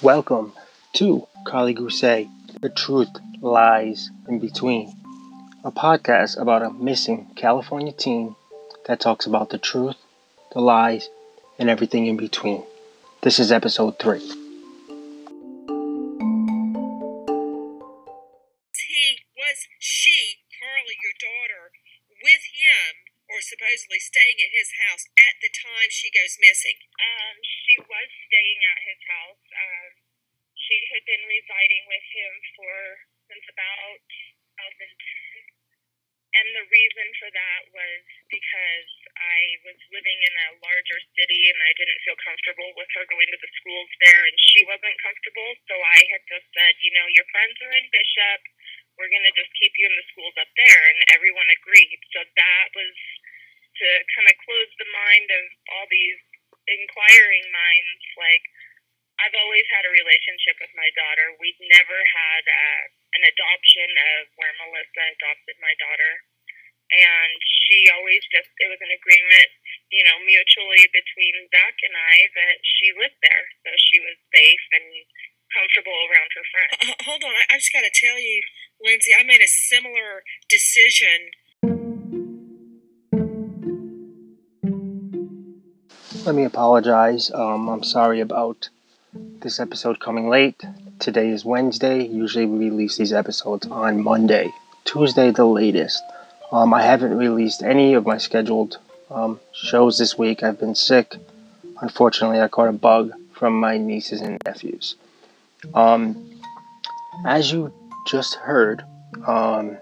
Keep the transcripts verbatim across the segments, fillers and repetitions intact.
Welcome to Carly Gousset, The Truth Lies in Between, a podcast about a missing California teen that talks about the truth, the lies, and everything in between. This is episode three. He was she, Carly, your daughter, with him, or supposedly staying at his house at the time she goes missing? Um, she was staying at his house. Um, she had been residing with him for since about twenty ten. And the reason for that was because I was living in a larger city and I didn't feel comfortable with her going to the schools there, and she wasn't comfortable. So I had just said, you know, your friends are in Bishop. We're going to just keep you in the schools up there. And everyone agreed. So that was to kind of close the mind of all these inquiring minds. Like, I've always had a relationship with my daughter. We've never had uh, an adoption of where Melissa adopted my daughter. And she always just, it was an agreement, you know, mutually between Zach and I that she lived there. So she was safe and comfortable around her friends. Uh, hold on, I, I just got to tell you, Lindsay, I made a similar decision. Let me apologize. Um, I'm sorry about this episode coming late. Today is Wednesday. Usually we release these episodes on Monday. Tuesday the latest. Um, I haven't released any of my scheduled um, shows this week. I've been sick. Unfortunately, I caught a bug from my nieces and nephews. Um, as you just heard, um,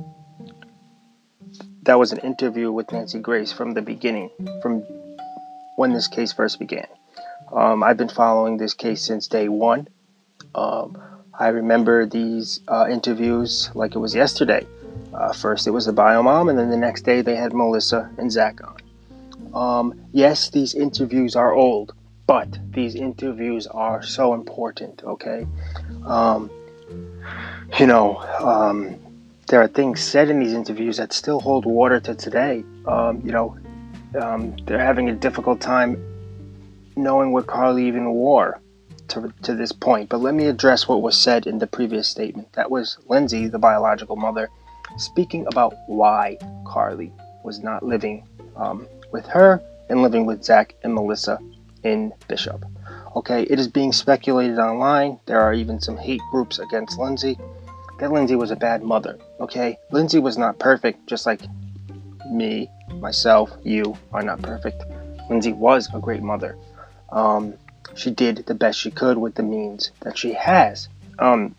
that was an interview with Nancy Grace from the beginning, from when this case first began. Um, I've been following this case since day one. Um, I remember these uh, interviews like it was yesterday. Uh, first it was the bio mom, and then the next day they had Melissa and Zach on. Um, yes, these interviews are old, but these interviews are so important, okay? Um, you know, um, there are things said in these interviews that still hold water to today. Um, you know, um, they're having a difficult time knowing what Carly even wore to, to this point. But let me address what was said in the previous statement. That was Lindsay, the biological mother, speaking about why Carly was not living um, with her and living with Zach and Melissa in Bishop. Okay, it is being speculated online. There are even some hate groups against Lindsay, that Lindsay was a bad mother. Okay, Lindsay was not perfect, just like me, myself, you are not perfect. Lindsay was a great mother. Um, she did the best she could with the means that she has. Um,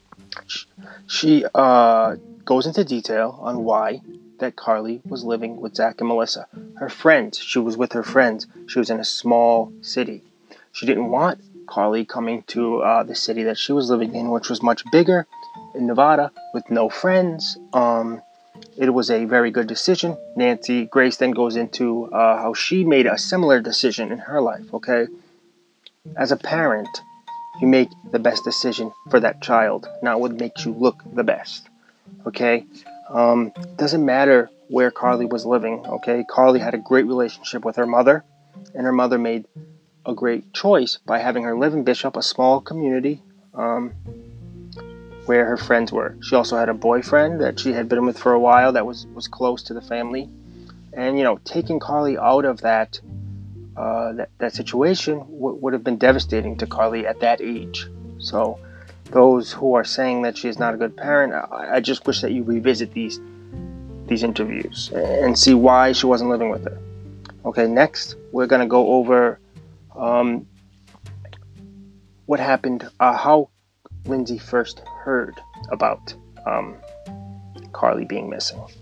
she uh, goes into detail on why that Carly was living with Zach and Melissa. Her friends, she was with her friends. She was in a small city. She didn't want Carly coming to uh, the city that she was living in, which was much bigger, in Nevada, with no friends. Um, it was a very good decision. Nancy Grace then goes into uh, how she made a similar decision in her life, okay? As a parent, you make the best decision for that child, not what makes you look the best, okay? Um, doesn't matter where Carly was living, okay? Carly had a great relationship with her mother, and her mother made a great choice by having her live in Bishop, a small community, um, where her friends were. She also had a boyfriend that she had been with for a while that was, was close to the family. And, you know, taking Carly out of that uh, that, that situation w- would have been devastating to Carly at that age. So those who are saying that she is not a good parent, I, I just wish that you revisit these these interviews and see why she wasn't living with her. Okay, next we're going to go over um, what happened, uh, how Lindsay first heard about um, Carly being missing. Um,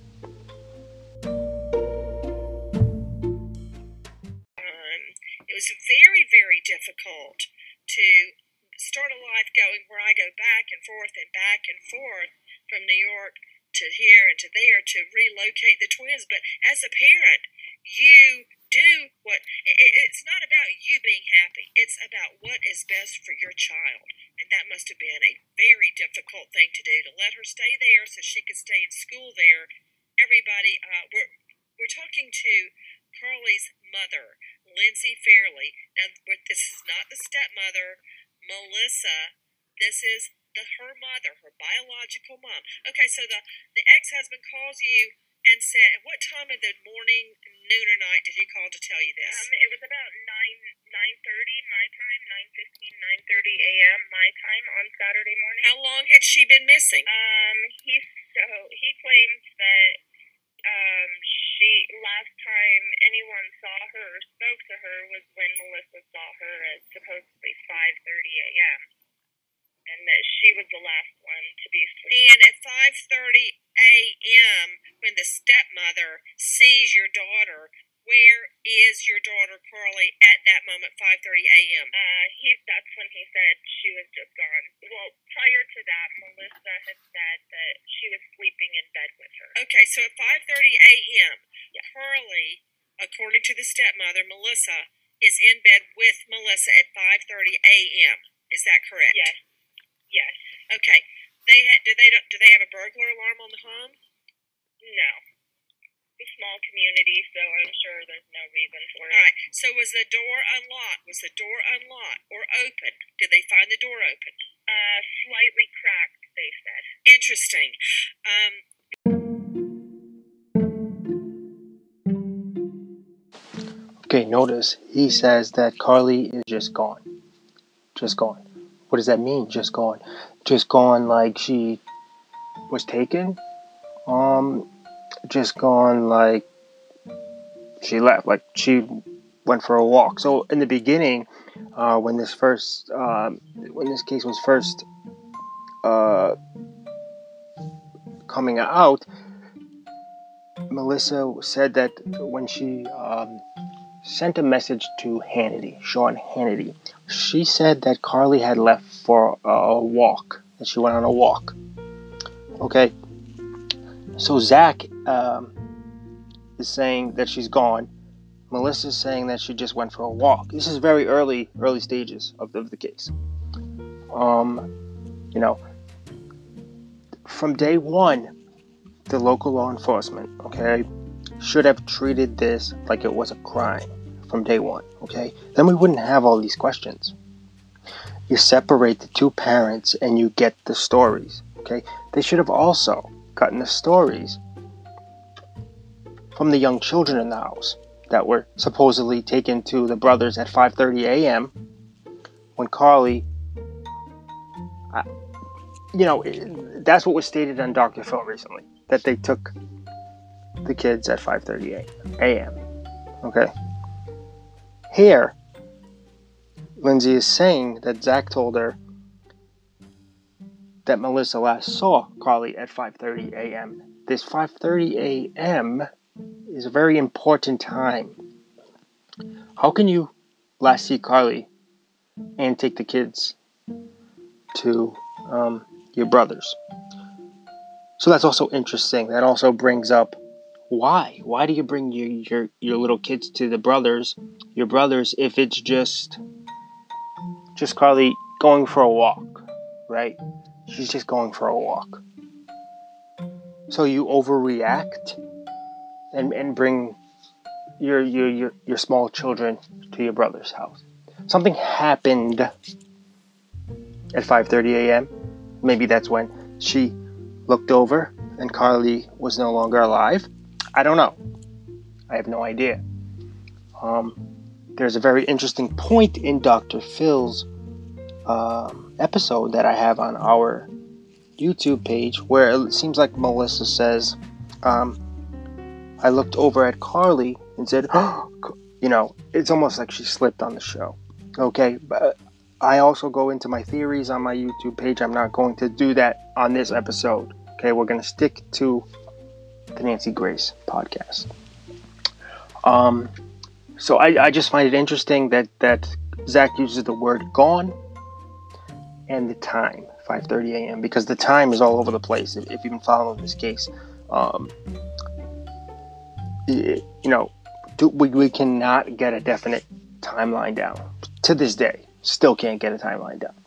it was very, very difficult to start a life going where I go back and forth and back and forth from New York to here and to there to relocate the twins. But as a parent, you do what, it, it's not about you being happy. It's about what is best for your child. And that must have been a very difficult thing to do, to let her stay there so she could stay in school there. Everybody, uh, we're, we're talking to Carly's mother, Lindsay Fairley. Now, this is not the stepmother. Melissa, this is the her mother, her biological mom. Okay, so the, the ex-husband calls you and said, what time of the morning, noon or night did he call to tell you this? Um, it was about nine nine thirty my time, nine fifteen, nine thirty a m my time on Saturday morning. How long had she been missing? Um, he so he claims that um she last time anyone saw her or spoke to her was when Melissa saw her at supposedly five thirty a m and that she was the last one to be asleep. And at five thirty a m, when the stepmother sees your daughter, where is your daughter Carly at that moment, five thirty a m? Uh, he, that's when he said she was just gone. Well, prior to that, Melissa had said that she was sleeping in bed with her. Okay, so at five thirty a m, Yeah. Carly, according to the stepmother, Melissa, is in bed with Melissa at five thirty a m. Is that correct? Yes. Yes. Okay. They ha- do they do they have a burglar alarm on the home? No. It's a small community, so I'm sure there's no reason for it. All right. So was the door unlocked? Was the door unlocked or open? Did they find the door open? Uh, slightly cracked, they said. Interesting. Um, Okay, notice he says that Carly is just gone. Just gone. What does that mean, just gone? Just gone like she was taken? Um, just gone like she left, like she went for a walk. So in the beginning, uh, when this first, um, when this case was first uh, coming out, Melissa said that when she um, sent a message to Hannity, Sean Hannity, she said that Carly had left for a walk, that she went on a walk. Okay, so Zach um, is saying that she's gone. Melissa's saying that she just went for a walk. This is very early, early stages of the, of the case. Um, you know, from day one, the local law enforcement, okay, should have treated this like it was a crime from day one, okay? Then we wouldn't have all these questions. You separate the two parents and you get the stories, okay? They should have also gotten the stories from the young children in the house that were supposedly taken to the brothers at five thirty a m when Carly, I, you know, that's what was stated on Doctor Phil recently, that they took the kids at five thirty a m Okay? Here, Lindsay is saying that Zach told her that Melissa last saw Carly at five thirty a m This five thirty a m is a very important time. How can you last see Carly and take the kids to um, your brothers? So that's also interesting. That also brings up why. Why do you bring your, your, your little kids to the brothers, your brothers, if it's just just Carly going for a walk, right? She's just going for a walk. So you overreact and, and bring your, your your your small children to your brother's house. Something happened at five thirty a m Maybe that's when she looked over and Carly was no longer alive. I don't know. I have no idea. Um, there's a very interesting point in Doctor Phil's um, episode that I have on our YouTube page where it seems like Melissa says, um, I looked over at Carly and said, oh, you know, it's almost like she slipped on the show. Okay, but I also go into my theories on my YouTube page. I'm not going to do that on this episode. Okay, we're going to stick to the Nancy Grace podcast. Um, so I, I just find it interesting that, that Zach uses the word gone and the time, five thirty a m, because the time is all over the place if, if you've been following this case. Um, it, you know, do, we, we cannot get a definite timeline down. To this day, still can't get a timeline down.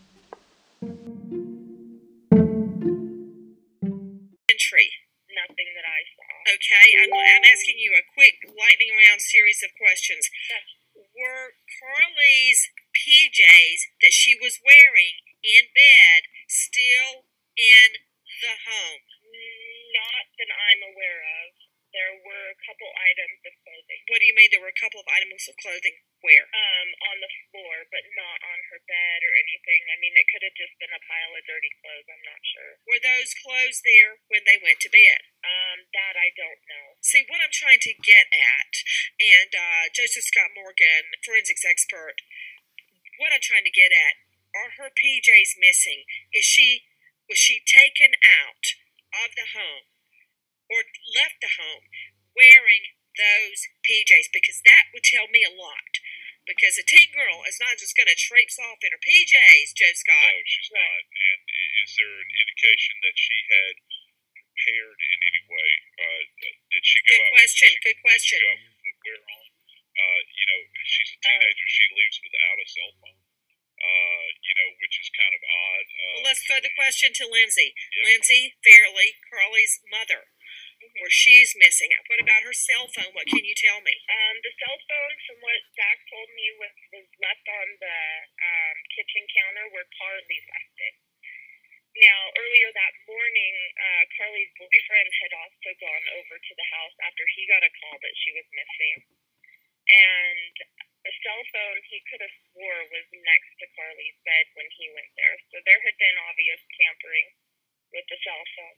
Entry. Nothing that I saw. Okay, I'm, I'm asking you a quick lightning round series of questions. Were Carly's P Js that she was wearing in bed still in the home? Not that I'm aware of. There were a couple items of clothing. What do you mean there were a couple of items of clothing? Where? Um, on the floor, but not on her bed or anything. I mean, it could have just been a pile of dirty clothes. I'm not sure. Were those clothes there when they went to bed? Um, that I don't know. See, what I'm trying to get at, and uh, Joseph Scott Morgan, forensics expert, what I'm trying to get at, are her P Js missing? Is she, was she taken out of the home or left the home wearing those P Js? Because that would tell me a lot. Because a teen girl is not just going to traipse off in her P Js, Joe Scott. No, she's not. And is there an indication that she had prepared in any way? Uh, did she go Good out? question. Did she, Good question. Did she go out with footwear on? Uh, you know, she's a teenager. She leaves without a cell phone. Uh, you know, which is kind of odd. Uh, Well, let's throw the question to Lindsay. Yeah. Lindsay Fairley, Carly's mother, where she's missing. What about her cell phone? What can you tell me? Um, the cell phone, from what Zach told me, was, was left on the um, kitchen counter where Carly left it. Now, earlier that morning, uh, Carly's boyfriend had also gone over to the house after he got a call that she was missing. And the cell phone, he could have swore, was next to Carly's bed when he went there. So there had been obvious tampering with the cell phone.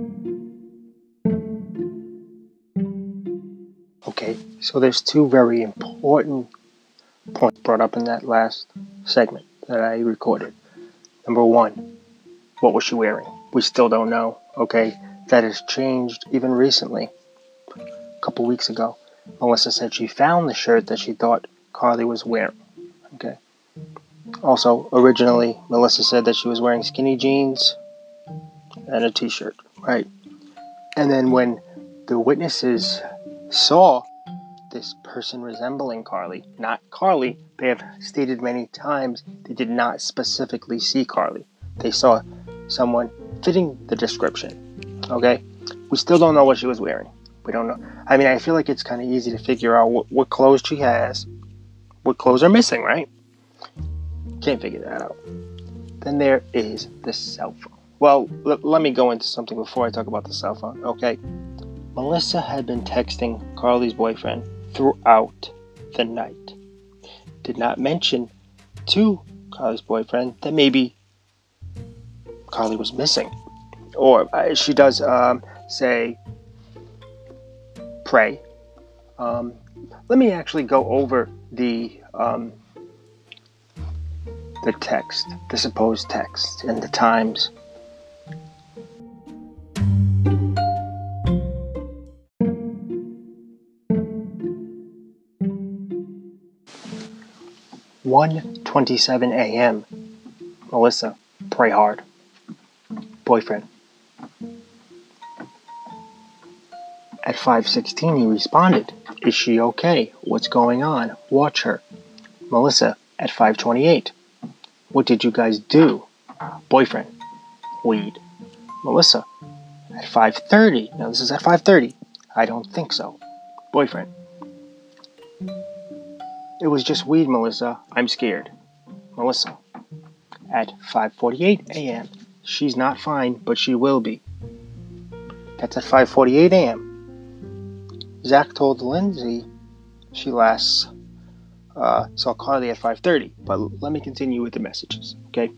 Okay, so there's two very important points brought up in that last segment that I recorded. Number one, what was she wearing? We still don't know, okay? That has changed even recently. A couple weeks ago, Melissa said she found the shirt that she thought Carly was wearing, okay? Also, originally, Melissa said that she was wearing skinny jeans and a t-shirt, right? And then when the witnesses saw this person resembling Carly, not Carly, they have stated many times they did not specifically see Carly. They saw someone fitting the description, okay? We still don't know what she was wearing. We don't know. I mean, I feel like it's kind of easy to figure out what, what clothes she has, what clothes are missing, right? Can't figure that out. Then there is the cell phone. Well, l- let me go into something before I talk about the cell phone, okay? Melissa had been texting Carly's boyfriend throughout the night. Did not mention to Carly's boyfriend that maybe Carly was missing. Or uh, she does um, say, pray. Um, let me actually go over the um, the text, the supposed text, and the times. one twenty-seven a.m. Melissa, pray hard. Boyfriend. At five sixteen, he responded, is she okay? What's going on? Watch her. Melissa, at five twenty-eight. What did you guys do? Boyfriend. Weed. Melissa, at five thirty. Now this is at five thirty. I don't think so. Boyfriend. It was just weed, Melissa. I'm scared. Melissa. At five forty-eight a.m. She's not fine, but she will be. That's at five forty-eight a.m. Zach told Lindsay she last uh, saw Carly at five thirty. But let me continue with the messages, okay?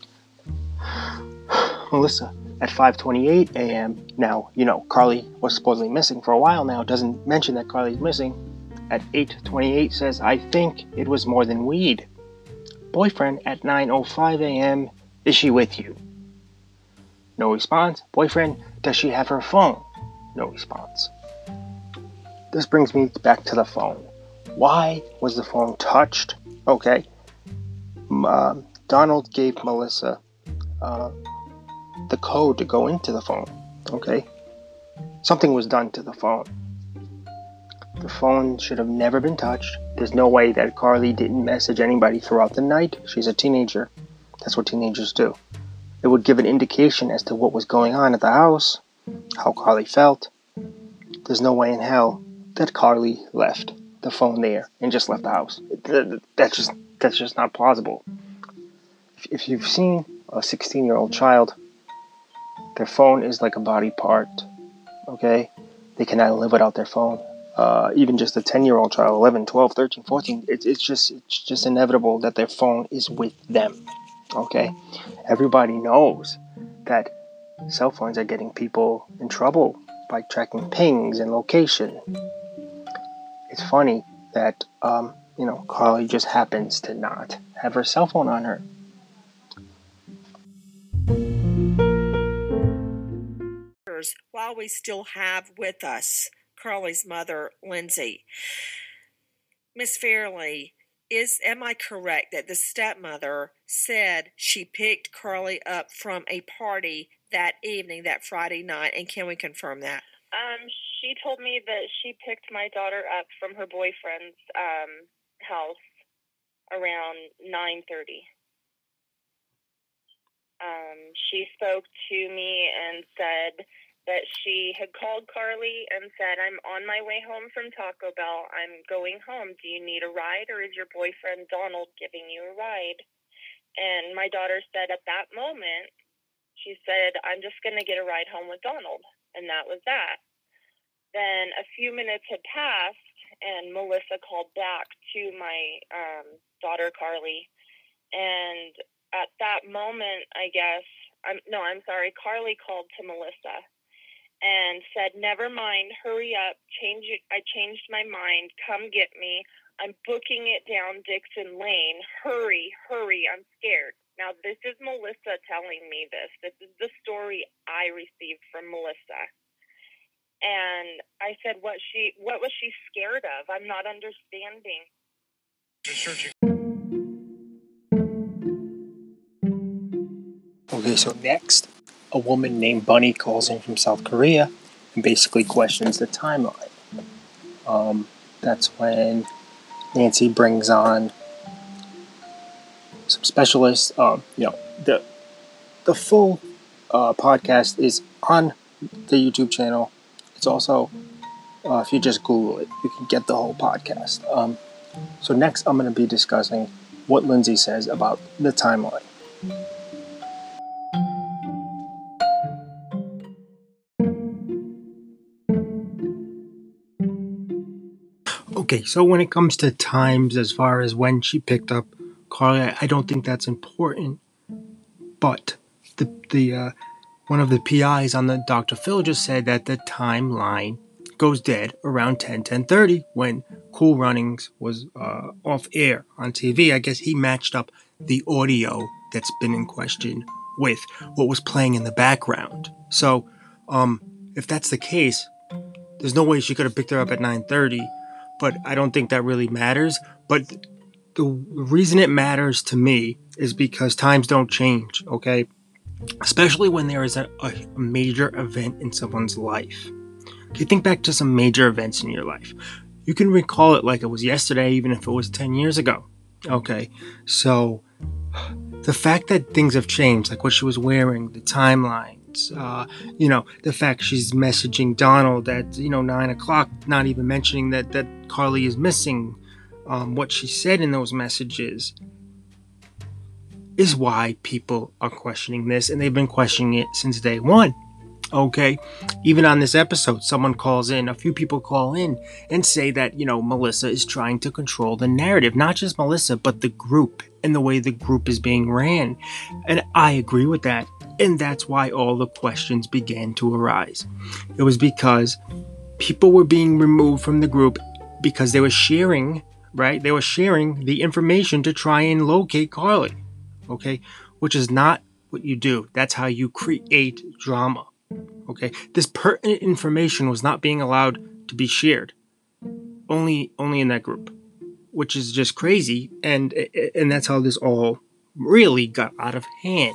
Melissa, at five twenty-eight a.m. Now, you know, Carly was supposedly missing for a while now. Doesn't mention that Carly's missing. At eight twenty-eight says, I think it was more than weed. Boyfriend, at nine oh five a.m. Is she with you? No response. Boyfriend, does she have her phone? No response. This brings me back to the phone. Why was the phone touched? Okay. Um, Donald gave Melissa uh, the code to go into the phone. Okay. Something was done to the phone. The phone should have never been touched. There's no way that Carly didn't message anybody throughout the night. She's a teenager. That's what teenagers do. It would give an indication as to what was going on at the house, how Carly felt. There's no way in hell that Carly left the phone there and just left the house. That just That's just not plausible. If, if you've seen a sixteen-year-old child, their phone is like a body part, okay? They cannot live without their phone. Uh, even just a ten-year-old child, eleven, twelve, thirteen, fourteen, it's, it's just it's just inevitable that their phone is with them, okay? Everybody knows that cell phones are getting people in trouble by tracking pings and location. It's funny that, um, you know, Carly just happens to not have her cell phone on her. While we still have with us Carly's mother, Lindsay, Miss Fairley, is am I correct that the stepmother said she picked Carly up from a party that evening, that Friday night, and can we confirm that? Um, she told me that she picked my daughter up from her boyfriend's um, house around nine thirty. Um, she spoke to me and said that she had called Carly and said, I'm on my way home from Taco Bell. I'm going home. Do you need a ride, or is your boyfriend Donald giving you a ride? And my daughter said at that moment, she said, I'm just going to get a ride home with Donald. And that was that. Then a few minutes had passed, and Melissa called back to my um, daughter, Carly. And at that moment, I guess, I'm, no, I'm sorry, Carly called to Melissa and said, never mind, hurry up, change it. I changed my mind, come get me. I'm booking it down Dixon Lane. Hurry, hurry, I'm scared. Now, this is Melissa telling me this. This is the story I received from Melissa. And I said, what she, what was she scared of? I'm not understanding. Okay, so next, a woman named Bunny calls in from South Korea and basically questions the timeline. Um, that's when Nancy brings on some specialists. Um, you know, the the full uh, podcast is on the YouTube channel. It's also, uh, if you just Google it, you can get the whole podcast. Um, so next, I'm going to be discussing what Lindsay says about the timeline. Okay, so when it comes to times as far as when she picked up Carly, I don't think that's important. But the the uh, one of the P Is on the Doctor Phil just said that the timeline goes dead around ten, ten thirty when Cool Runnings was uh, off air on T V. I guess he matched up the audio that's been in question with what was playing in the background. So, um, if that's the case, there's no way she could have picked her up at nine thirty. But I don't think that really matters. But the reason it matters to me is because times don't change, okay? Especially when there is a, a major event in someone's life. Okay, think back to some major events in your life. You can recall it like it was yesterday, even if it was ten years ago. Okay, so the fact that things have changed, like what she was wearing, the timelines, uh, you know, the fact she's messaging Donald at, you know, nine o'clock, not even mentioning that, that Carly is missing, um, what she said in those messages, is why people are questioning this, and they've been questioning it since day one. Okay, even on this episode, someone calls in, a few people call in and say that, you know, Melissa is trying to control the narrative. Not just Melissa, but the group and the way the group is being ran. And I agree with that. And that's why all the questions began to arise. It was because people were being removed from the group because they were sharing, right? They were sharing the information to try and locate Carly. Okay, which is not what you do. That's how you create drama. Okay, this pertinent information was not being allowed to be shared, only only in that group, which is just crazy, and and that's how this all really got out of hand.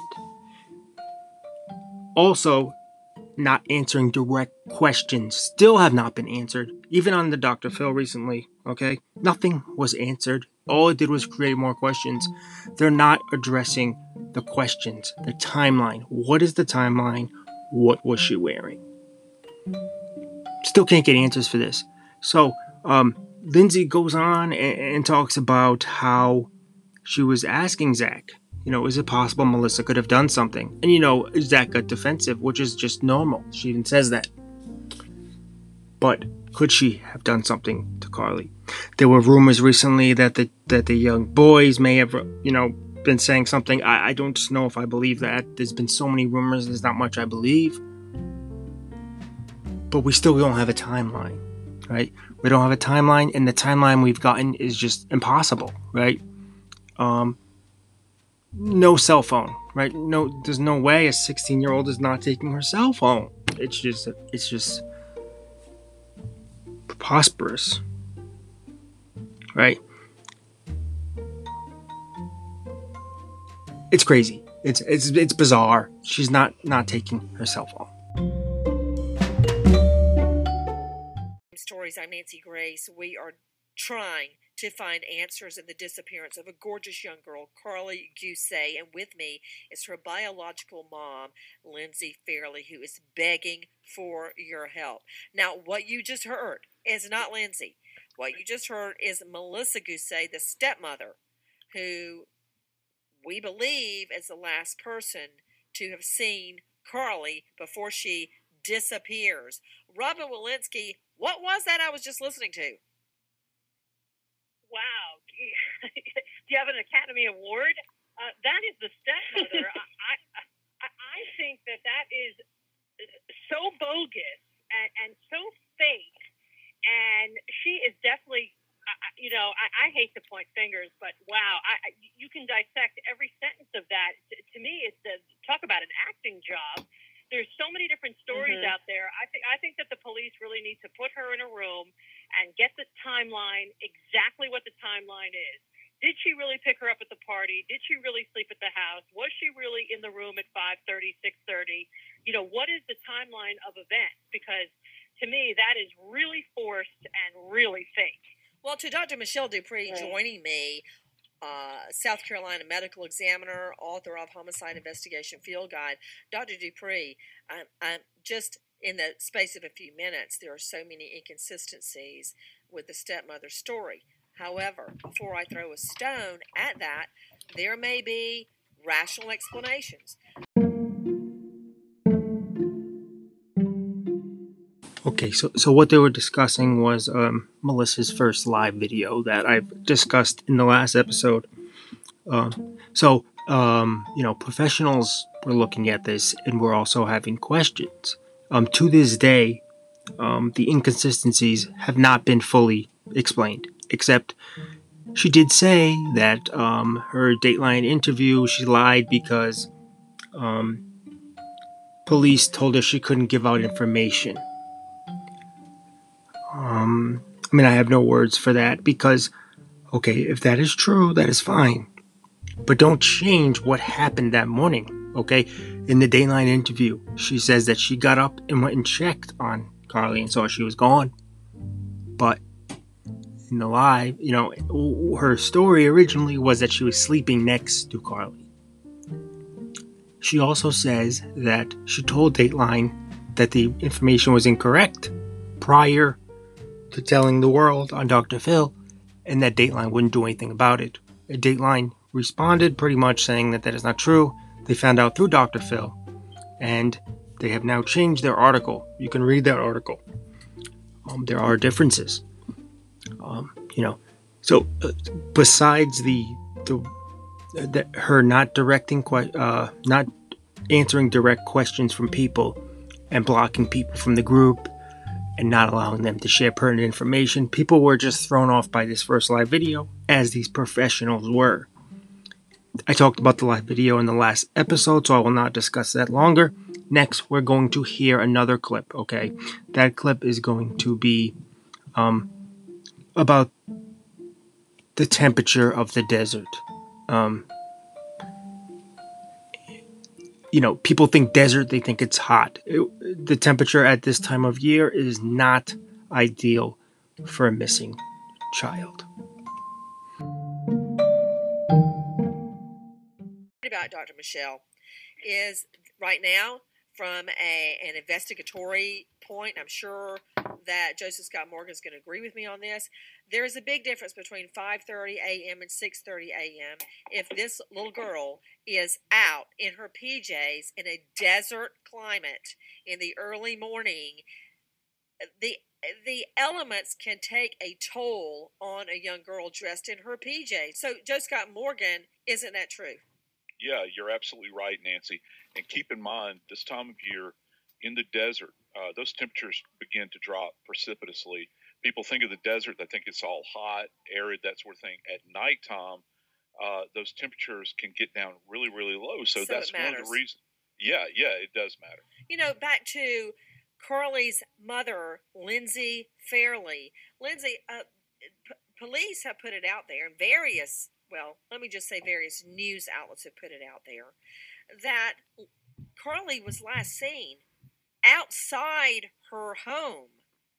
Also, not answering direct questions still have not been answered, even on the Doctor Phil recently. Okay, nothing was answered. All it did was create more questions. They're not addressing the questions, the timeline. What is the timeline? What was she wearing? Still can't get answers for this. So, um, Lindsay goes on and, and talks about how she was asking Zach, you know, is it possible Melissa could have done something? And, you know, Zach got defensive, which is just normal. She even says that. But could she have done something to Carly? There were rumors recently that the that the young boys may have, you know, been saying something. I, I don't know if I believe that. There's been so many rumors. There's not much I believe. But we still don't have a timeline, right? We don't have a timeline, and the timeline we've gotten is just impossible, right? Um, no cell phone, right? No, there's no way a sixteen-year-old is not taking her cell phone. It's just, it's just preposterous, right? It's crazy. It's it's it's bizarre. She's not not taking her cell phone. Stories. I'm Nancy Grace. We are trying to find answers in the disappearance of a gorgeous young girl, Carly Gousset, and with me is her biological mom, Lindsay Fairley, who is begging for your help. Now, what you just heard is not Lindsay. What you just heard is Melissa Gousset, the stepmother, who we believe is the last person to have seen Carly before she disappears. Robin Walensky, what was that I was just listening to? Wow. Do you have an Academy Award? Uh, that is the stepmother. I, I I think that that is so bogus and, and so fake. And she is definitely, you know, I, I hate to point fingers, but wow, I, you can dissect every sentence of that. To, to me, it's a, talk about an acting job. There's so many different stories mm-hmm. out there. I think I think that the police really need to put her in a room and get the timeline, exactly what the timeline is. Did she really pick her up at the party? Did she really sleep at the house? Was she really in the room at five thirty, six thirty? You know, what is the timeline of events? Because to me, that is really forced and really fake. Well, to Doctor Michelle Dupree right. joining me, uh, South Carolina medical examiner, author of Homicide Investigation Field Guide. Doctor Dupree, I'm, I'm just in the space of a few minutes, there are so many inconsistencies with the stepmother story. However, before I throw a stone at that, there may be rational explanations. Okay, so, so what they were discussing was um, Melissa's first live video that I've discussed in the last episode. Um, so, um, you know, professionals were looking at this and were also having questions. Um, to this day, um, the inconsistencies have not been fully explained, except she did say that um, her Dateline interview, she lied because um, police told her she couldn't give out information. Um, I mean, I have no words for that because, okay, if that is true, that is fine. But don't change what happened that morning, okay? In the Dateline interview, she says that she got up and went and checked on Carly and saw she was gone. But in the live, you know, her story originally was that she was sleeping next to Carly. She also says that she told Dateline that the information was incorrect prior to telling the world on Doctor Phil, and that Dateline wouldn't do anything about it. Dateline responded pretty much saying that that is not true. They found out through Doctor Phil, and they have now changed their article. You can read that article. Um, there are differences. Um, you know, so uh, besides the the, uh, the her not directing que- uh, not answering direct questions from people and blocking people from the group and not allowing them to share pertinent information, people were just thrown off by this first live video, as these professionals were. I talked about the live video in the last episode, so I will not discuss that longer. Next, we're going to hear another clip, okay? That clip is going to be um, about the temperature of the desert. Um, you know, people think desert, they think it's hot. It, the temperature at this time of year is not ideal for a missing child. About Doctor Michelle is right now, from a, an investigatory point, I'm sure that Joseph Scott Morgan is going to agree with me on this. There is a big difference between five thirty a.m. and six thirty a.m. if this little girl is out in her P Js in a desert climate in the early morning. The the elements can take a toll on a young girl dressed in her P Js. So, Joe Scott Morgan, isn't that true? Yeah, you're absolutely right, Nancy. And keep in mind, this time of year in the desert, uh, those temperatures begin to drop precipitously. People think of the desert, they think it's all hot, arid, that sort of thing. At nighttime, uh, those temperatures can get down really, really low. So, So that's it one of matters. the reasons. Yeah, yeah, it does matter. You know, back to Carly's mother, Lindsay Fairley. Lindsay, uh, p- police have put it out there, and various, well, let me just say various news outlets have put it out there, that Carly was last seen outside her home.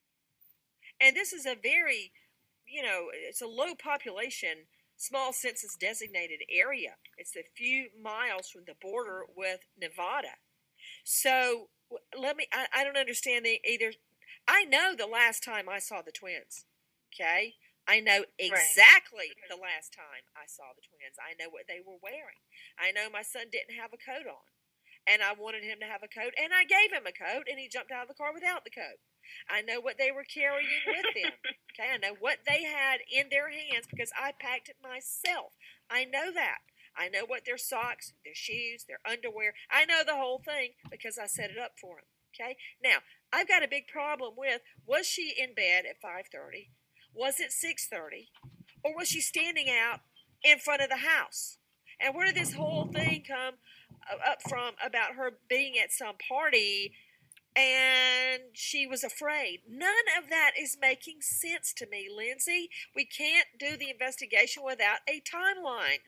And this is a very, you know, it's a low population, small census designated area. It's a few miles from the border with Nevada. So let me, I, I don't understand the, either. I know the last time I saw the twins. Okay. I know exactly right. The last time I saw the twins. I know what they were wearing. I know my son didn't have a coat on, and I wanted him to have a coat, and I gave him a coat, and he jumped out of the car without the coat. I know what they were carrying with them. Okay, I know what they had in their hands because I packed it myself. I know that. I know what their socks, their shoes, their underwear. I know the whole thing because I set it up for them. Okay, now I've got a big problem with: was she in bed at five thirty? Was it six thirty? Or was she standing out in front of the house? And where did this whole thing come up from about her being at some party and she was afraid? None of that is making sense to me, Lindsay. We can't do the investigation without a timeline.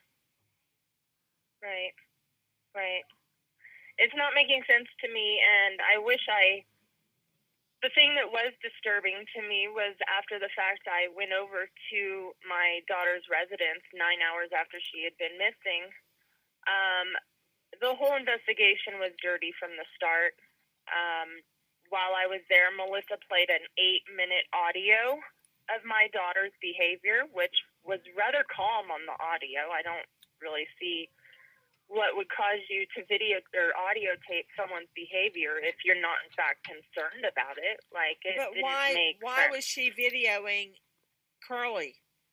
Right, right. It's not making sense to me, and I wish I... The thing that was disturbing to me was after the fact I went over to my daughter's residence nine hours after she had been missing. Um, the whole investigation was dirty from the start. Um, while I was there, Melissa played an eight-minute audio of my daughter's behavior, which was rather calm on the audio. I don't really see what would cause you to video or audio tape someone's behavior if you're not in fact concerned about it. Like, it but didn't why, make why sense. was she videoing Carly?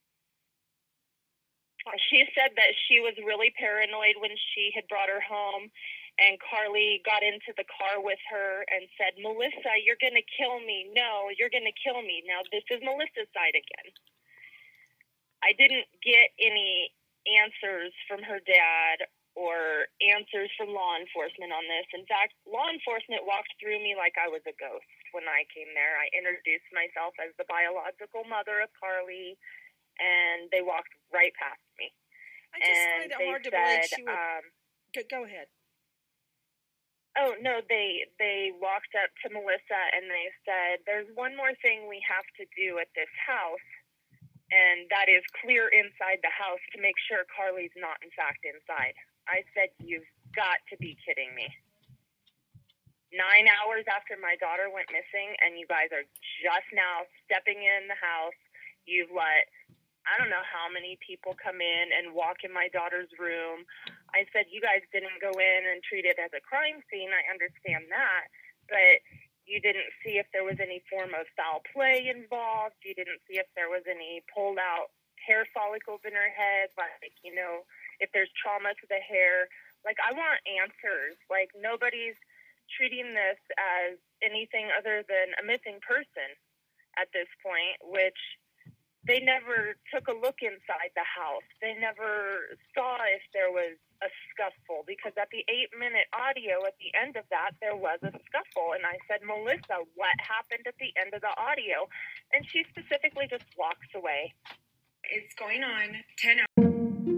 She said that she was really paranoid when she had brought her home, and Carly got into the car with her and said, "Melissa, you're going to kill me. No, you're going to kill me." Now, this is Melissa's side again. I didn't get any answers from her dad or answers from law enforcement on this. In fact, law enforcement walked through me like I was a ghost when I came there. I introduced myself as the biological mother of Carly, and they walked right past me. I just and find it they hard to said, believe she would... um, Go, go ahead. Oh, no, they, they walked up to Melissa and they said, "There's one more thing we have to do at this house, and that is clear inside the house to make sure Carly's not, in fact, inside." I said, "You've got to be kidding me. Nine hours after my daughter went missing, and you guys are just now stepping in the house. You've let, I don't know how many people come in and walk in my daughter's room." I said, "You guys didn't go in and treat it as a crime scene. I understand that. But you didn't see if there was any form of foul play involved. You didn't see if there was any pulled out hair follicles in her head, like, you know, if there's trauma to the hair." Like, I want answers. Like, nobody's treating this as anything other than a missing person at this point, which they never took a look inside the house. They never saw if there was a scuffle, because at the eight-minute audio, at the end of that, there was a scuffle. And I said, "Melissa, what happened at the end of the audio?" And she specifically just walks away. It's going on ten hours.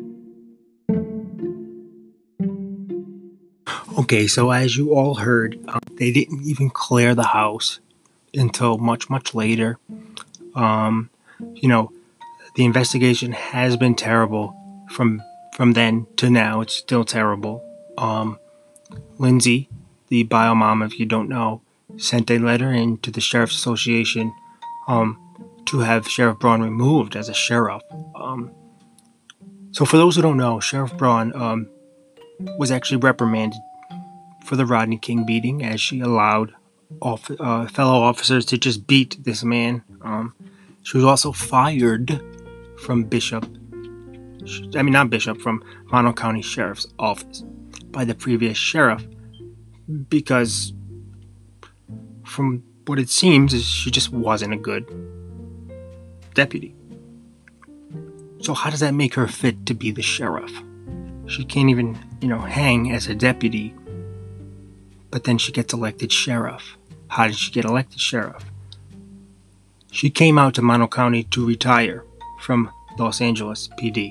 Okay, so as you all heard, um, they didn't even clear the house until much, much later. Um, you know, the investigation has been terrible from from then to now. It's still terrible. Um, Lindsay, the bio mom, if you don't know, sent a letter in to the Sheriff's Association um, to have Sheriff Braun removed as a sheriff. Um, so for those who don't know, Sheriff Braun um, was actually reprimanded for the Rodney King beating, as she allowed off, uh, fellow officers to just beat this man. Um, she was also fired from Bishop, I mean not Bishop, from Mono County Sheriff's Office by the previous sheriff, because from what it seems is she just wasn't a good deputy. So how does that make her fit to be the sheriff? She can't even, you know, hang as a deputy, but then she gets elected sheriff. How did she get elected sheriff? She came out to Mono County to retire from Los Angeles P D.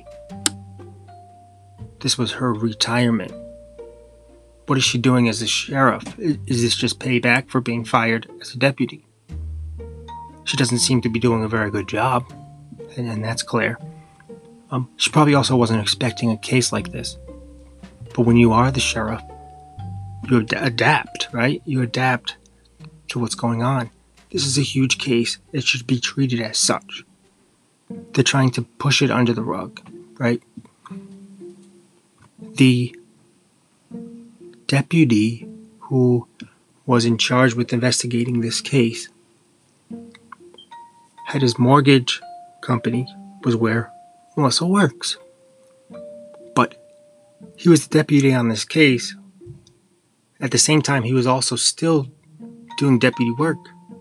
This was her retirement. What is she doing as a sheriff? Is this just payback for being fired as a deputy? She doesn't seem to be doing a very good job, and, and that's clear. Um, she probably also wasn't expecting a case like this. But when you are the sheriff, you ad- adapt, right? You adapt to what's going on. This is a huge case. It should be treated as such. They're trying to push it under the rug, right? The deputy who was in charge with investigating this case had his mortgage company was where Melissa works. But he was the deputy on this case. At the same time, he was also still doing deputy work.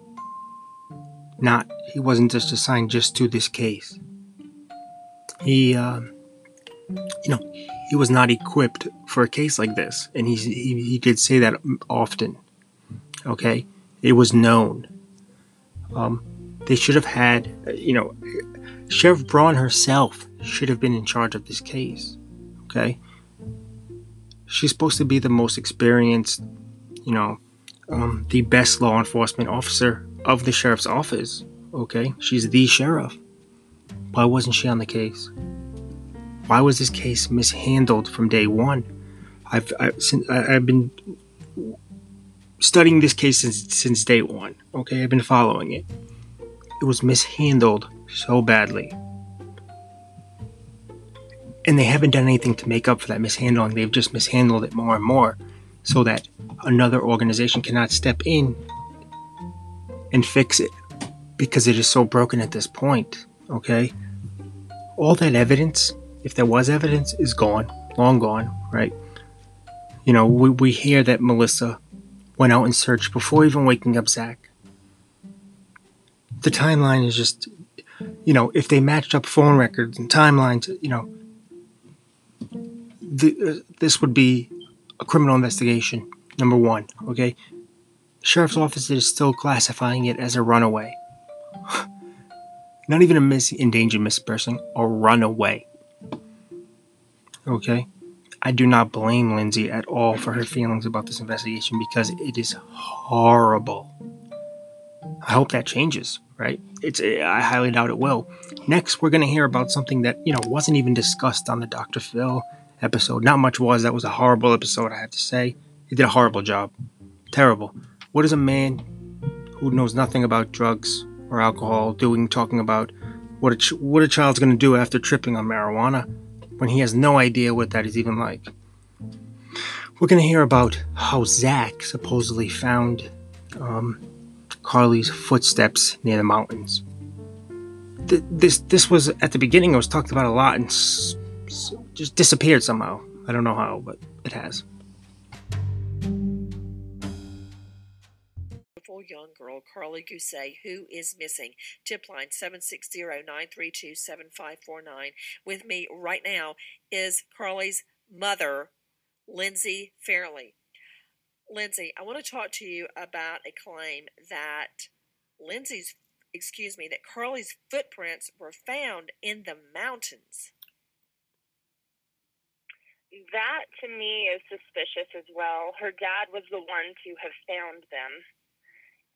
Not, he wasn't just assigned just to this case. He, uh, you know, he was not equipped for a case like this, and he he, he did say that often. Okay, it was known. Um, they should have had, you know, Sheriff Braun herself should have been in charge of this case. Okay, she's supposed to be the most experienced, you know, um, the best law enforcement officer of the sheriff's office. Okay, she's the sheriff. Why wasn't she on the case? Why was this case mishandled from day one? I've I've, I've been studying this case since since day one. Okay, I've been following it. It was mishandled so badly, and they haven't done anything to make up for that mishandling. They've just mishandled it more and more, so that another organization cannot step in and fix it, because it is so broken at this point. Okay, all that evidence, if there was evidence, is gone, long gone, right? You know, we, we hear that Melissa went out and searched before even waking up Zach. The timeline is just, you know, if they matched up phone records and timelines, you know, the, uh, this would be a criminal investigation, number one, okay? Sheriff's office is still classifying it as a runaway. Not even a miss, endangered missing person, a runaway. Okay? I do not blame Lindsay at all for her feelings about this investigation, because it is horrible. I hope that changes, right? It's I highly doubt it will. Next, we're going to hear about something that, you know, wasn't even discussed on the Doctor Phil episode. Not much was. That was a horrible episode, I have to say. He did a horrible job. Terrible. What is a man who knows nothing about drugs or alcohol doing, talking about what a, ch- what a child's going to do after tripping on marijuana, when he has no idea what that is even like? We're going to hear about how Zach supposedly found um, Carly's footsteps near the mountains. Th- this this was, at the beginning, it was talked about a lot and s- s- just disappeared somehow. I don't know how, but it has. Young girl Carly Gousset, who is missing. Tip line seven six zero, nine three two, seven five four nine. With me right now is Carly's mother, Lindsay Fairley. Lindsay, I want to talk to you about a claim that Lindsay's, excuse me, that Carly's footprints were found in the mountains. That, to me, is suspicious as well. Her dad was the one to have found them.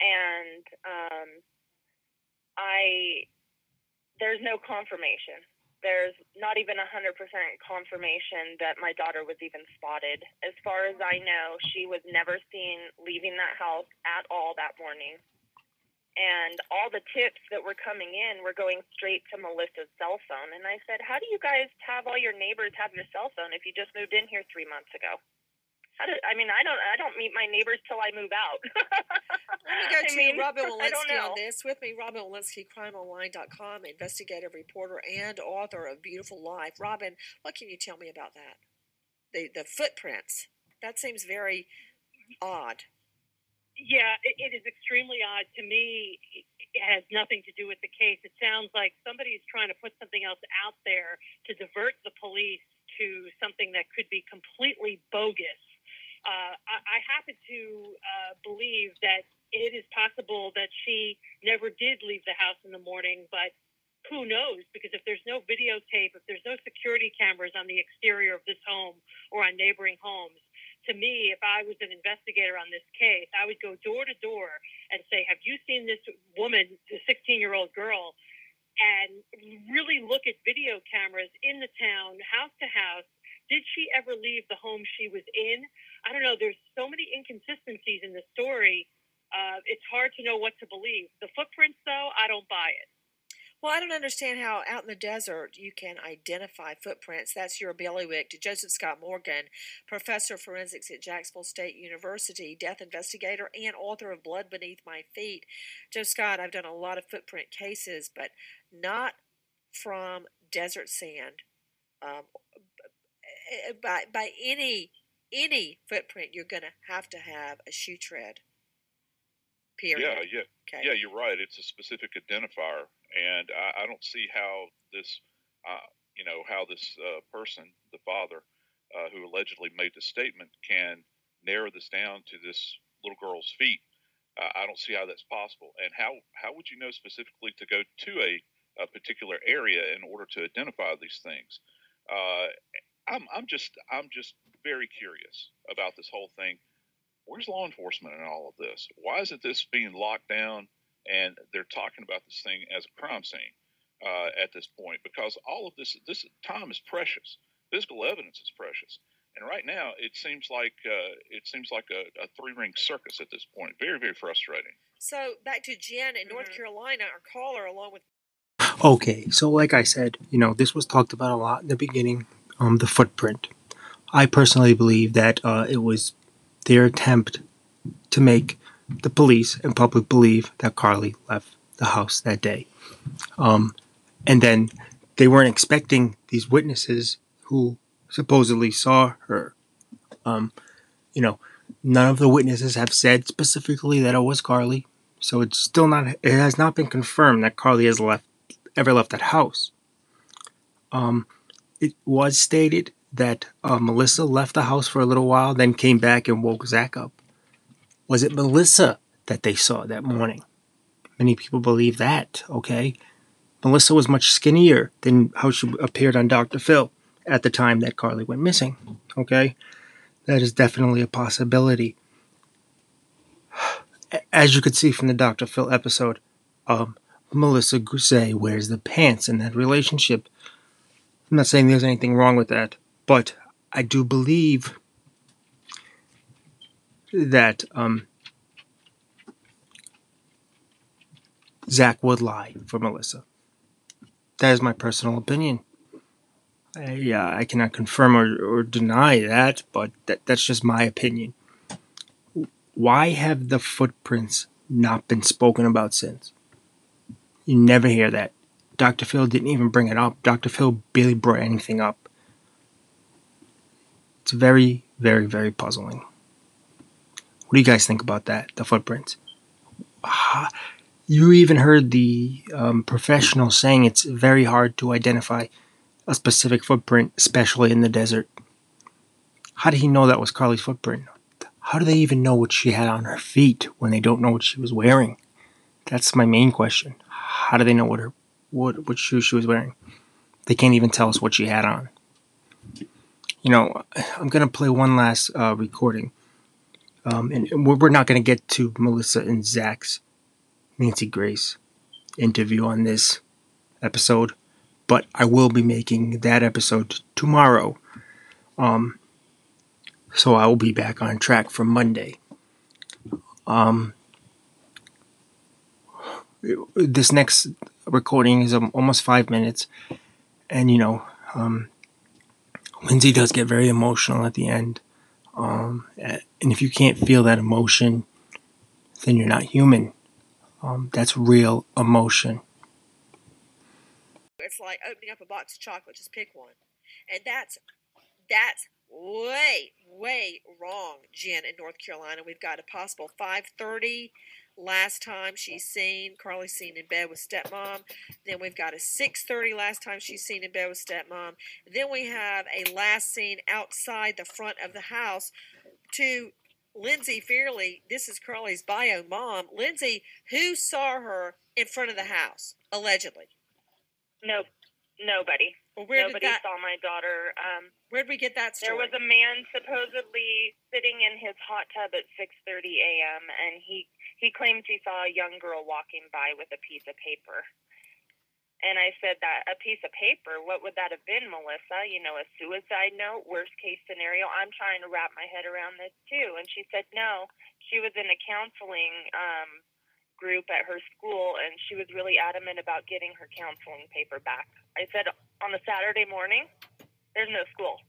And um, I, there's no confirmation. there's not even one hundred percent confirmation that my daughter was even spotted. As far as I know, she was never seen leaving that house at all that morning. And all the tips that were coming in were going straight to Melissa's cell phone. And I said, how do you guys have all your neighbors have your cell phone if you just moved in here three months ago? How do, I mean, I don't I don't meet my neighbors till I move out. Let me go to I mean, Robin I don't Walensky know. on this. With me, Robin Walensky, crime online dot com, investigative reporter and author of Beautiful Life. Robin, what can you tell me about that? The the footprints. That seems very odd. Yeah, it, it is extremely odd. To me, it has nothing to do with the case. It sounds like somebody is trying to put something else out there to divert the police to something that could be completely bogus. Uh, I, I happen to uh, believe that it is possible that she never did leave the house in the morning, but who knows? Because if there's no videotape, if there's no security cameras on the exterior of this home or on neighboring homes, to me, if I was an investigator on this case, I would go door to door and say, have you seen this woman, the sixteen-year-old girl, and really look at video cameras in the town, house to house. Did she ever leave the home she was in? I don't know. There's so many inconsistencies in the story. Uh, it's hard to know what to believe. The footprints, though, I don't buy it. Well, I don't understand how out in the desert you can identify footprints. That's your bailiwick to Joseph Scott Morgan, professor of forensics at Jacksonville State University, death investigator, and author of Blood Beneath My Feet. Joe Scott, I've done a lot of footprint cases, but not from desert sand. Um, by by any any footprint, you're going to have to have a shoe tread. Period. Yeah, yeah, okay. yeah. You're right. It's a specific identifier, and I, I don't see how this, uh, you know, how this uh, person, the father, uh, who allegedly made the statement, can narrow this down to this little girl's feet. Uh, I don't see how that's possible. And how how would you know specifically to go to a, a particular area in order to identify these things? Uh, I'm I'm just I'm just very curious about this whole thing. Where's law enforcement in all of this? Why isn't this being locked down and they're talking about this thing as a crime scene uh, at this point? Because all of this, this time is precious. Physical evidence is precious. And right now, it seems like uh, it seems like a, a three-ring circus at this point. Very, very frustrating. So back to Jen in North Carolina, our caller, along with. Okay, so like I said, you know, this was talked about a lot in the beginning, um, the footprint. I personally believe that uh, it was their attempt to make the police and public believe that Carly left the house that day. Um, and then they weren't expecting these witnesses who supposedly saw her. Um, you know, none of the witnesses have said specifically that it was Carly. So it's still not, it has not been confirmed that Carly has left, ever left that house. Um, it was stated that uh, Melissa left the house for a little while, then came back and woke Zach up. Was it Melissa that they saw that morning? Many people believe that, okay? Melissa was much skinnier than how she appeared on Doctor Phil at the time that Carly went missing, okay? That is definitely a possibility. As you could see from the Doctor Phil episode, um, Melissa Grisey wears the pants in that relationship. I'm not saying there's anything wrong with that, but I do believe that um, Zach would lie for Melissa. That is my personal opinion. I, uh, I cannot confirm or, or deny that, but that, that's just my opinion. Why have the footprints not been spoken about since? You never hear that. Doctor Phil didn't even bring it up. Doctor Phil barely brought anything up. It's very, very, very puzzling. What do you guys think about that, the footprints? You even heard the um, professional saying it's very hard to identify a specific footprint, especially in the desert. How did he know that was Carly's footprint? How do they even know what she had on her feet when they don't know what she was wearing? That's my main question. How do they know what her what what shoes she was wearing? They can't even tell us what she had on. You know, I'm gonna play one last uh, recording, um, and we're not gonna get to Melissa and Zach's Nancy Grace interview on this episode, but I will be making that episode tomorrow. Um, so I will be back on track for Monday. Um, this next recording is um, almost five minutes, and you know, um, Lindsay does get very emotional at the end. Um, and if you can't feel that emotion, then you're not human. Um, that's real emotion. It's like opening up a box of chocolate, just pick one. And that's that's way, way wrong, Jen, in North Carolina. We've got a possible five thirty last time she's seen, Carly's seen in bed with stepmom. Then we've got a six thirty last time she's seen in bed with stepmom. Then we have a last scene outside the front of the house to Lindsay Fairley. This is Carly's bio mom. Lindsay, who saw her in front of the house, allegedly? Nope, nobody. Well, where Nobody did that, saw my daughter. Um, where did we get that story? there was a man supposedly sitting in his hot tub at six thirty a.m., and he, he claims he saw a young girl walking by with a piece of paper. And I said, that a piece of paper, what would that have been, Melissa? You know, a suicide note, worst case scenario? I'm trying to wrap my head around this, too. And she said, no, she was in a counseling um, group at her school, and she was really adamant about getting her counseling paper back. I said, on a Saturday morning, there's no school.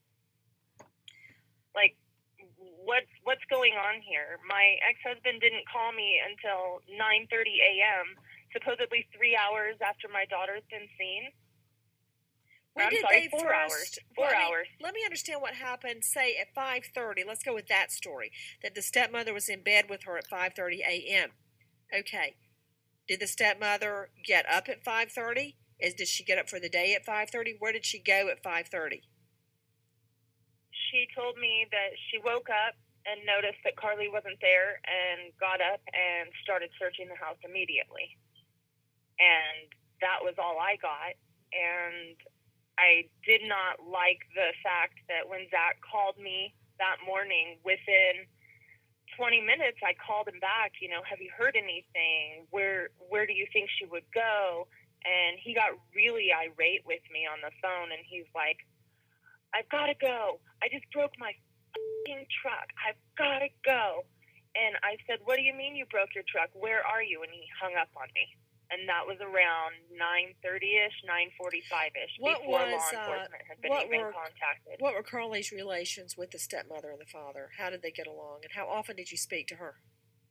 Like, what, what's going on here? My ex-husband didn't call me until nine thirty a.m., supposedly three hours after my daughter's been seen. When I'm did sorry, they four first, hours. Four well, I mean, hours. Let me understand what happened, say, at five thirty. Let's go with that story, that the stepmother was in bed with her at five thirty a.m. Okay. Did the stepmother get up at five thirty? Is Did she get up for the day at five thirty? Where did she go at five thirty? She told me that she woke up and noticed that Carly wasn't there and got up and started searching the house immediately. And that was all I got. And I did not like the fact that when Zach called me that morning, within twenty minutes, I called him back, you know, have you heard anything? Where, where do you think she would go? And he got really irate with me on the phone, and he's like, I've got to go. I just broke my f***ing truck. I've got to go. And I said, what do you mean you broke your truck? Where are you? And he hung up on me. And that was around nine thirty-ish, nine forty-five-ish, What before was, law uh, enforcement had been what even were- contacted. What were Carly's relations with the stepmother and the father? How did they get along? And how often did you speak to her?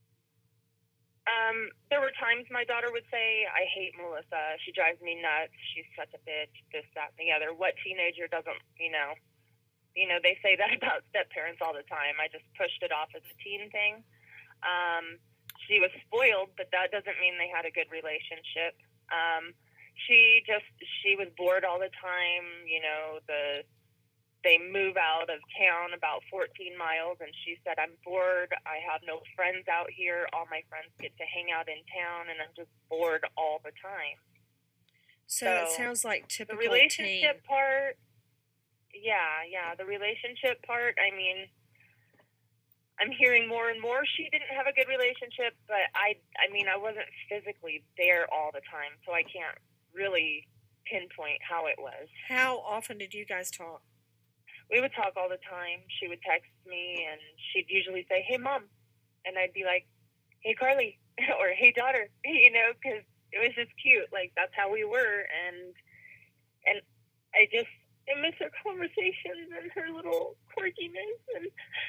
Um, there were times my daughter would say, I hate Melissa. She drives me nuts. She's such a bitch, this, that, and the other. What teenager doesn't, you know, you know, they say that about step parents all the time. I just pushed it off as a teen thing. Um, she was spoiled, but that doesn't mean they had a good relationship. Um, she just, she was bored all the time. You know, the, they move out of town about fourteen miles, and she said, I'm bored. I have no friends out here. All my friends get to hang out in town, and I'm just bored all the time. So, it So, sounds like The typical relationship teen. part, yeah, yeah, the relationship part, I mean, I'm hearing more and more she didn't have a good relationship, but I, I mean, I wasn't physically there all the time, so I can't really pinpoint how it was. How often did you guys talk? We would talk all the time. She would text me, and she'd usually say, hey, Mom. And I'd be like, hey, Carly, or hey, daughter, you know, because it was just cute. Like, that's how we were. And and I just, I miss her conversations and her little quirkiness. And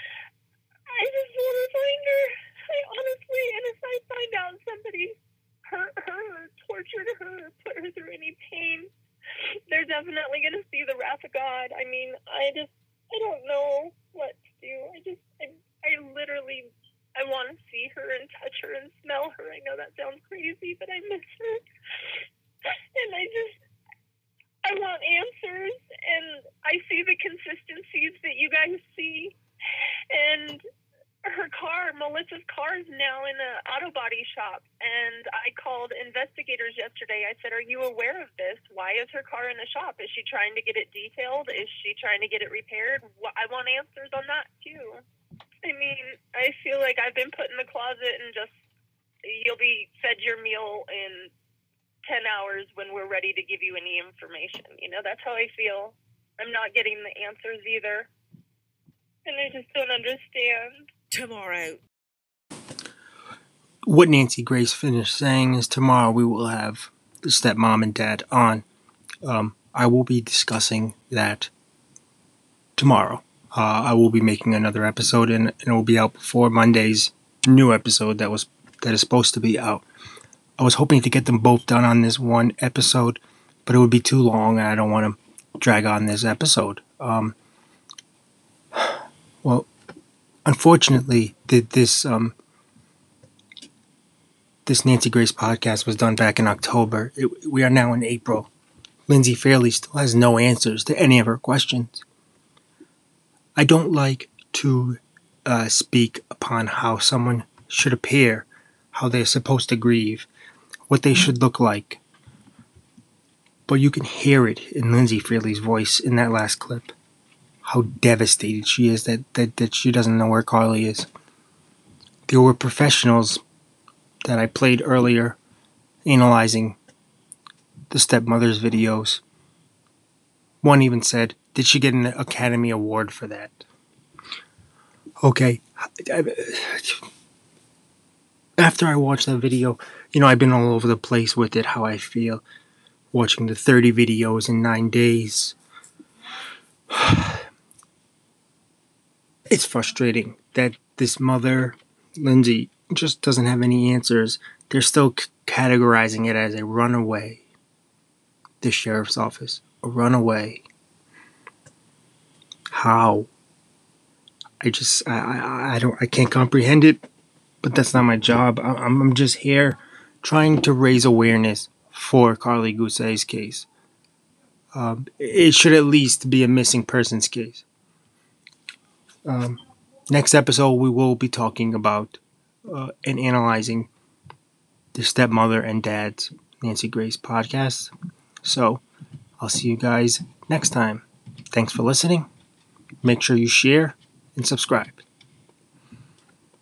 I just want to find her. I honestly, and if I find out somebody hurt her, tortured her, put her through any pain, they're definitely going to see the wrath of God. I mean, I just, I don't know what to do. I just, I, I literally, I want to see her and touch her and smell her. I know that sounds crazy, but I miss her. And I just, I want answers, and I see the consistencies that you guys see. And her car, Melissa's car, is now in an auto body shop, and I called investigators yesterday. I said, are you aware of this? Why is her car in the shop? Is she trying to get it detailed? Is she trying to get it repaired? I want answers on that, too. I mean, I feel like I've been put in the closet and just, you'll be fed your meal in ten hours when we're ready to give you any information. You know, that's how I feel. I'm not getting the answers either. And I just don't understand. Tomorrow. What Nancy Grace finished saying is tomorrow we will have the stepmom and dad on. Um, I will be discussing that tomorrow. Uh, I will be making another episode, and, and it will be out before Monday's new episode that was that is supposed to be out. I was hoping to get them both done on this one episode, but it would be too long, and I don't want to drag on this episode. Um, well, unfortunately, this um, this Nancy Grace podcast was done back in October. It, we are now in April. Lindsay Fairley still has no answers to any of her questions. I don't like to uh, speak upon how someone should appear, how they're supposed to grieve, what they should look like. But you can hear it in Lindsay Fairley's voice in that last clip. How devastated she is that, that, that she doesn't know where Carly is. There were professionals that I played earlier analyzing the stepmother's videos. One even said, did she get an Academy Award for that? Okay. After I watched that video, you know, I've been all over the place with it, how I feel. Watching the thirty videos in nine days. It's frustrating that this mother, Lindsay, just doesn't have any answers. They're still c- categorizing it as a runaway. The sheriff's office. A runaway. How? I just, I, I, I don't, I can't comprehend it, but that's not my job. I, I'm, I'm just here trying to raise awareness for Carly Gusay's case. Um, it should at least be a missing persons case. Um, next episode, we will be talking about uh, and analyzing the stepmother and dad's Nancy Grace podcast. So, I'll see you guys next time. Thanks for listening. Make sure you share and subscribe.